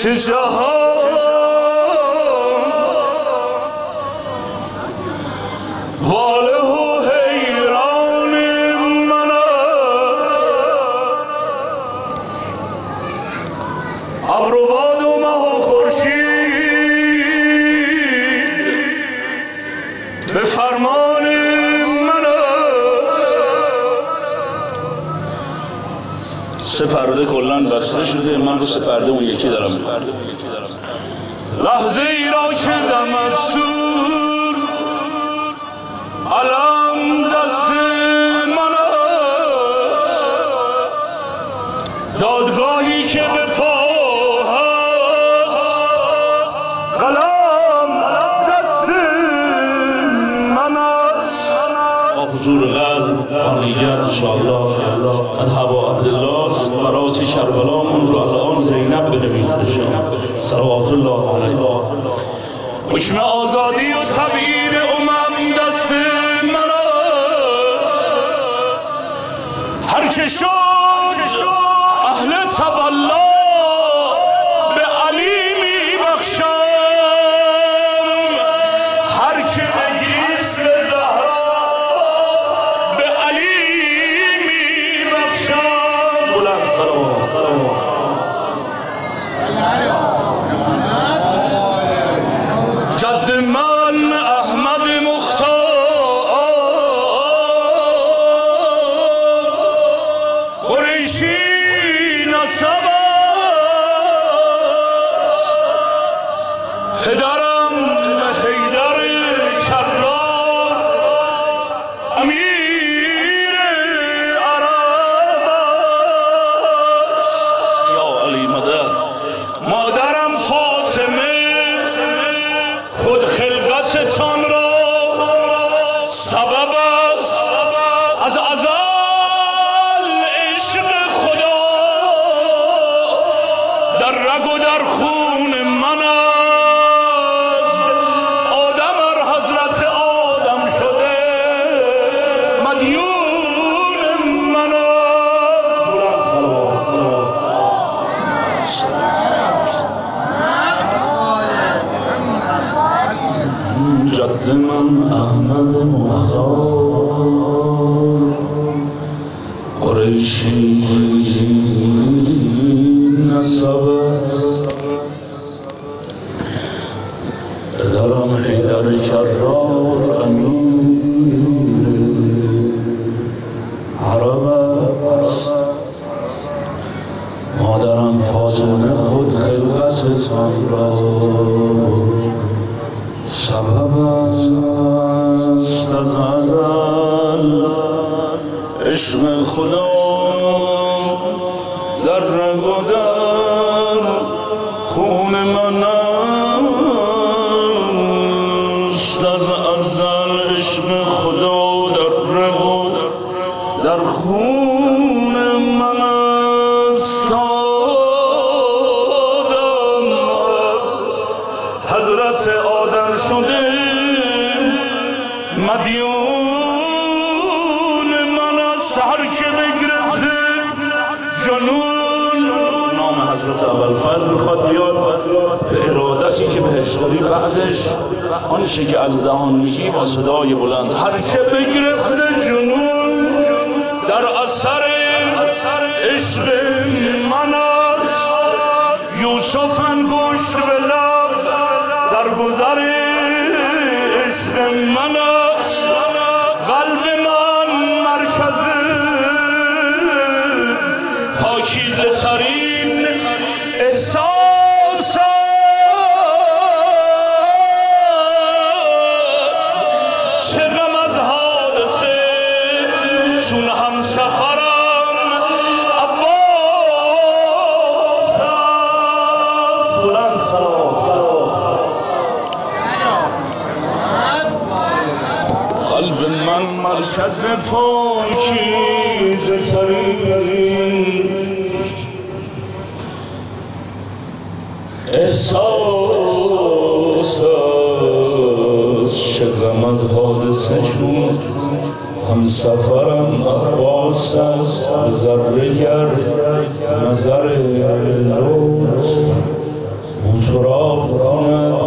که جهان واله و حیران من است. ابر و باد و مه و خورشید به فرمان من است. سه پرده کلن بسته شده، من رو سه پرده اون یکی دارم. لحظه ای را که دمت سور علم دست من است. دادگاهی که به پا هست قلم دست من است. حضور قلب آنیگر انشاءالله از هوا عبدالله برات کربلامون رو الان زینب بنویسته شد صلوات الله علیه. حکم آزادی و تبعید امم دست من است. هر که شد اهل تولا به علی می بخشم. هر که بگیست به زهرا به علی می بخشم. بلند صلوات جد من احمد مختار قریشی نسب پدرم حیدر کرار امیر عرب یا علی مدد. مادرم فاطمه خود خلقتتان را سبب است. از ازل عشق خدا در رگ و در خون من است. آدم ار حضرت آدم شده مدیون من است. جد من احمد مختار قریشی نسب پدرم حیدر کرار امیر عرب است. مادرم فاطمه خود خلقتتان را سبب است. از ازل عشق خدا در رگ و در خون من است. از ازل عشق خدا در رگ و در خون من است. حضرت آدم شده مدیون من است. هر که بگرفته جنون نام حضرت ابوالفضل میخواد بیاد به ارادتی که بهش داری بعدش آنچه که از دهان میگی با صدای بلند. هر که بگرفته جنون در اثر عشق من است. یوسف انگشت به لب در گذر عشق من است. قلب من مرکز پاکیزه ترین احساس چه غم از حادثه چون همسفرم عباس است. بلند صلوات. قلب من مرکز پاکیزه ترین احساس است. چه غم از حادثه چون همسفرم عباس است. ذره گر نظر لطف سراغ کند